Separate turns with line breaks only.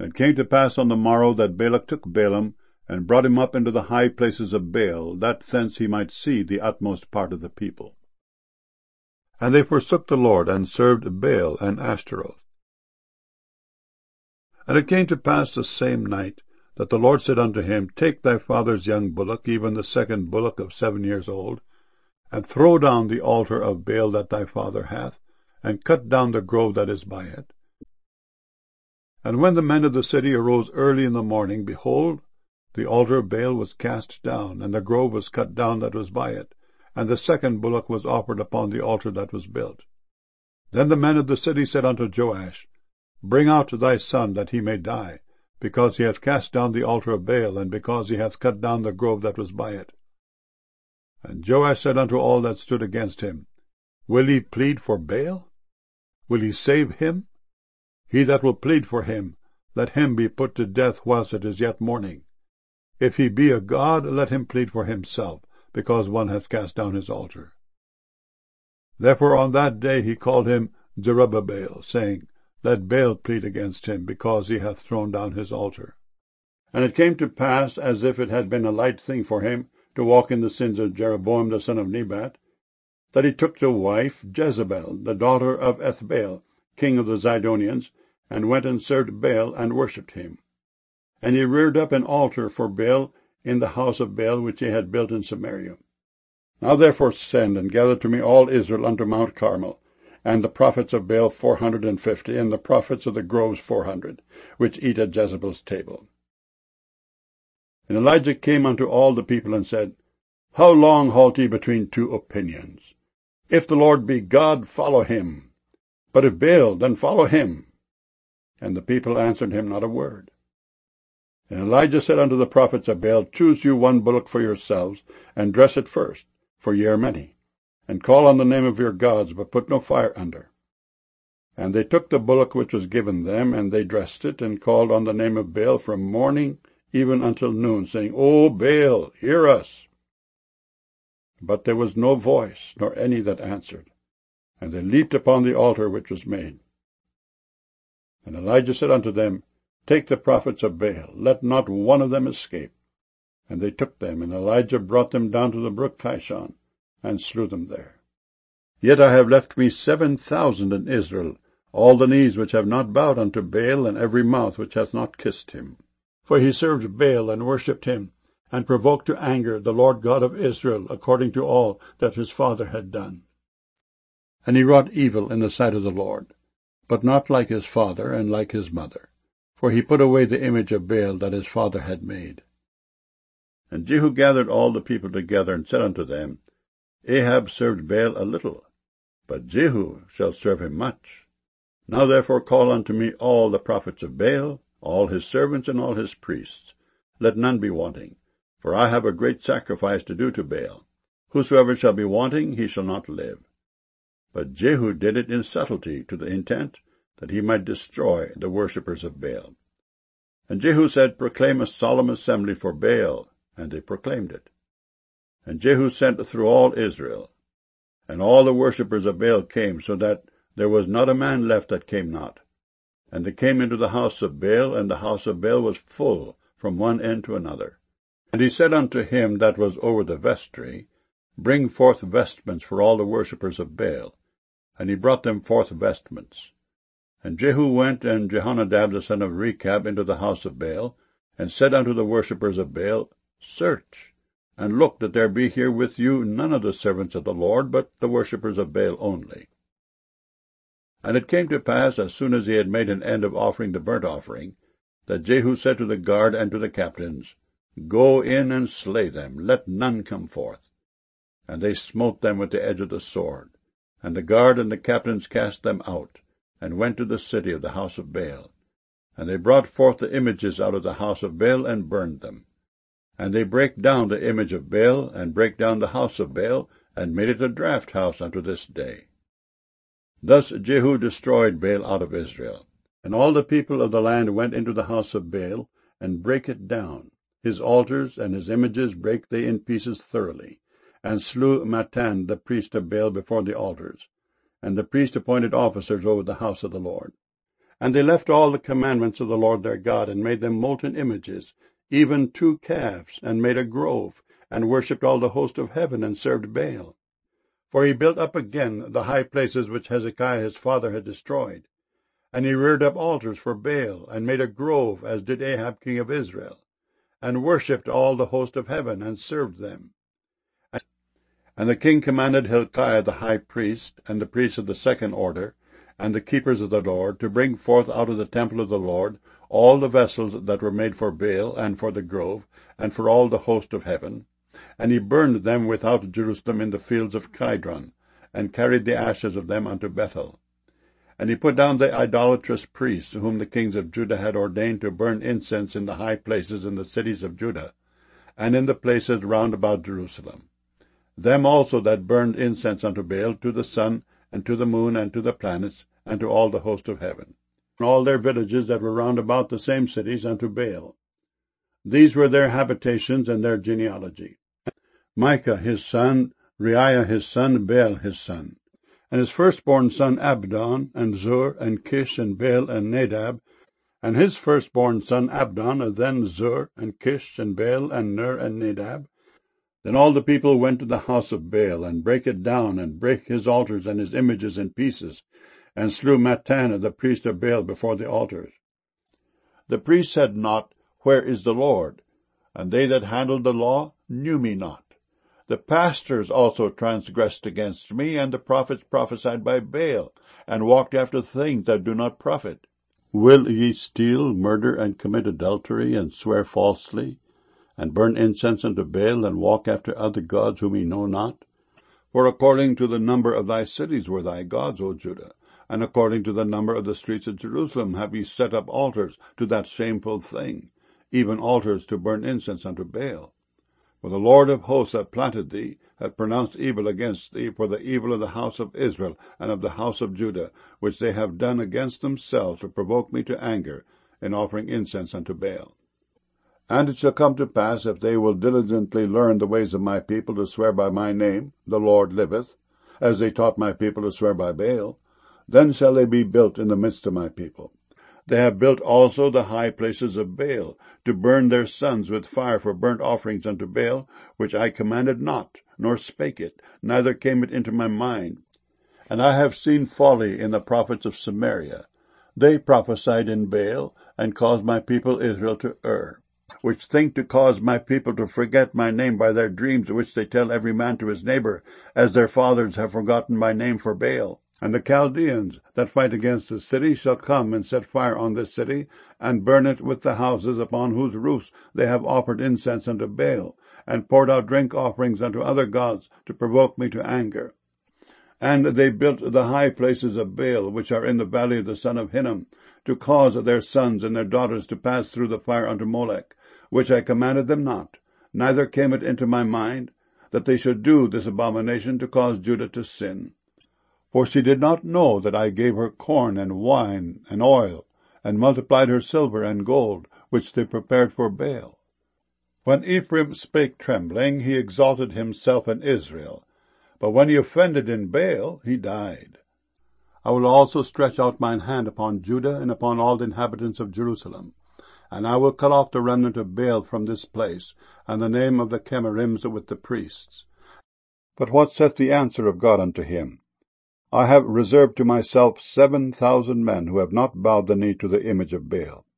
And it came to pass on the morrow that Balak took Balaam, and brought him up into the high places of Baal, that thence he might see the utmost part of the people. And they forsook the Lord, and served Baal and Ashtaroth. And it came to pass the same night, that the Lord said unto him, Take thy father's young bullock, even the second bullock of 7 years old, and throw down the altar of Baal that thy father hath, and cut down the grove that is by it. And when the men of the city arose early in the morning, behold, the altar of Baal was cast down, and the grove was cut down that was by it, and the second bullock was offered upon the altar that was built. Then the men of the city said unto Joash, Bring out thy son, that he may die, because he hath cast down the altar of Baal, and because he hath cut down the grove that was by it. And Joash said unto all that stood against him, Will he plead for Baal? Will he save him? He that will plead for him, let him be put to death whilst it is yet morning. If he be a god, let him plead for himself, because one hath cast down his altar. Therefore on that day he called him Jerubbaal, saying, Let Baal plead against him, because he hath thrown down his altar. And it came to pass, as if it had been a light thing for him to walk in the sins of Jeroboam the son of Nebat, that he took to wife Jezebel, the daughter of Ethbaal, king of the Zidonians, and went and served Baal, and worshipped him. And he reared up an altar for Baal in the house of Baal which he had built in Samaria. Now therefore send, and gather to me all Israel unto Mount Carmel, and the prophets of Baal 450, and the prophets of the groves 400, which eat at Jezebel's table. And Elijah came unto all the people, and said, How long halt ye between two opinions? If the Lord be God, follow him. But if Baal, then follow him. And the people answered him not a word. And Elijah said unto the prophets of Baal, Choose you one bullock for yourselves, and dress it first, for ye are many, and call on the name of your gods, but put no fire under. And they took the bullock which was given them, and they dressed it, and called on the name of Baal from morning even until noon, saying, O Baal, hear us. But there was no voice, nor any that answered. And they leaped upon the altar which was made. And Elijah said unto them, Take the prophets of Baal, let not one of them escape. And they took them, and Elijah brought them down to the brook Kishon, and slew them there. Yet I have left me 7,000 in Israel, all the knees which have not bowed unto Baal, and every mouth which hath not kissed him. For he served Baal, and worshipped him, and provoked to anger the Lord God of Israel, according to all that his father had done. And he wrought evil in the sight of the Lord, but not like his father and like his mother, for he put away the image of Baal that his father had made. And Jehu gathered all the people together, and said unto them, Ahab served Baal a little, but Jehu shall serve him much. Now therefore call unto me all the prophets of Baal, all his servants and all his priests. Let none be wanting, for I have a great sacrifice to do to Baal. Whosoever shall be wanting, he shall not live. But Jehu did it in subtlety, to the intent that he might destroy the worshippers of Baal. And Jehu said, Proclaim a solemn assembly for Baal. And they proclaimed it. And Jehu sent through all Israel. And all the worshippers of Baal came, so that there was not a man left that came not. And they came into the house of Baal, and the house of Baal was full from one end to another. And he said unto him that was over the vestry, Bring forth vestments for all the worshippers of Baal. And he brought them forth vestments. And Jehu went, and Jehonadab the son of Rechab, into the house of Baal, and said unto the worshippers of Baal, Search, and look that there be here with you none of the servants of the Lord, but the worshippers of Baal only. And it came to pass, as soon as he had made an end of offering the burnt offering, that Jehu said to the guard and to the captains, Go in and slay them, let none come forth. And they smote them with the edge of the sword. And the guard and the captains cast them out, and went to the city of the house of Baal. And they brought forth the images out of the house of Baal, and burned them. And they brake down the image of Baal, and brake down the house of Baal, and made it a draught house unto this day. Thus Jehu destroyed Baal out of Israel. And all the people of the land went into the house of Baal, and brake it down. His altars and his images brake they in pieces thoroughly, and slew Mattan the priest of Baal before the altars. And the priest appointed officers over the house of the Lord. And they left all the commandments of the Lord their God, and made them molten images, even 2 calves, and made a grove, and worshipped all the host of heaven, and served Baal. For he built up again the high places which Hezekiah his father had destroyed. And he reared up altars for Baal, and made a grove, as did Ahab king of Israel, and worshipped all the host of heaven, and served them. And the king commanded Hilkiah the high priest, and the priests of the second order, and the keepers of the Lord, to bring forth out of the temple of the Lord all the vessels that were made for Baal, and for the grove, and for all the host of heaven. And he burned them without Jerusalem in the fields of Kidron, and carried the ashes of them unto Bethel. And he put down the idolatrous priests, whom the kings of Judah had ordained to burn incense in the high places in the cities of Judah, and in the places round about Jerusalem. Them also that burned incense unto Baal, to the sun, and to the moon, and to the planets, and to all the host of heaven, and all their villages that were round about the same cities unto Baal. These were their habitations and their genealogy. Micah his son, Reiah his son, Baal his son. And his firstborn son Abdon, and Zur, and Kish, and Baal, and Nadab. And his firstborn son Abdon, and then Zur, and Kish, and Baal, and Ner, and Nadab. Then all the people went to the house of Baal, and brake it down, and brake his altars and his images in pieces, and slew Mattanah the priest of Baal before the altars. The priest said not, Where is the Lord? And they that handled the law knew me not. The pastors also transgressed against me, and the prophets prophesied by Baal, and walked after things that do not profit. Will ye steal, murder, and commit adultery, and swear falsely, and burn incense unto Baal, and walk after other gods whom ye know not? For according to the number of thy cities were thy gods, O Judah, and according to the number of the streets of Jerusalem have ye set up altars to that shameful thing, even altars to burn incense unto Baal. For the Lord of hosts that planted thee hath pronounced evil against thee for the evil of the house of Israel and of the house of Judah, which they have done against themselves to provoke me to anger, in offering incense unto Baal. And it shall come to pass, if they will diligently learn the ways of my people to swear by my name, the Lord liveth, as they taught my people to swear by Baal, then shall they be built in the midst of my people. They have built also the high places of Baal, to burn their sons with fire for burnt offerings unto Baal, which I commanded not, nor spake it, neither came it into my mind. And I have seen folly in the prophets of Samaria. They prophesied in Baal, and caused my people Israel to err, which think to cause my people to forget my name by their dreams, which they tell every man to his neighbor, as their fathers have forgotten my name for Baal. And the Chaldeans that fight against the city shall come and set fire on this city, and burn it with the houses upon whose roofs they have offered incense unto Baal, and poured out drink offerings unto other gods, to provoke me to anger. And they built the high places of Baal, which are in the valley of the son of Hinnom, to cause their sons and their daughters to pass through the fire unto Molech, which I commanded them not, neither came it into my mind, that they should do this abomination to cause Judah to sin. For she did not know that I gave her corn and wine and oil, and multiplied her silver and gold, which they prepared for Baal. When Ephraim spake trembling, he exalted himself in Israel, but when he offended in Baal, he died. I will also stretch out mine hand upon Judah and upon all the inhabitants of Jerusalem, and I will cut off the remnant of Baal from this place, and the name of the Chemarims with the priests. But what saith the answer of God unto him? I have reserved to myself 7,000 men who have not bowed the knee to the image of Baal.